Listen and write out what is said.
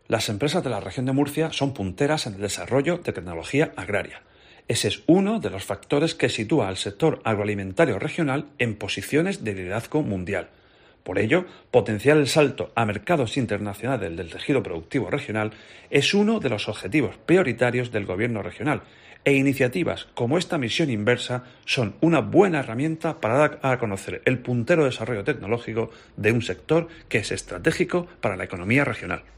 Las empresas de la región de Murcia son punteras en el desarrollo de tecnología agraria. Ese es uno de los factores que sitúa al sector agroalimentario regional en posiciones de liderazgo mundial. Por ello, potenciar el salto a mercados internacionales del tejido productivo regional es uno de los objetivos prioritarios del Gobierno regional, e iniciativas como esta misión inversa son una buena herramienta para dar a conocer el puntero desarrollo tecnológico de un sector que es estratégico para la economía regional.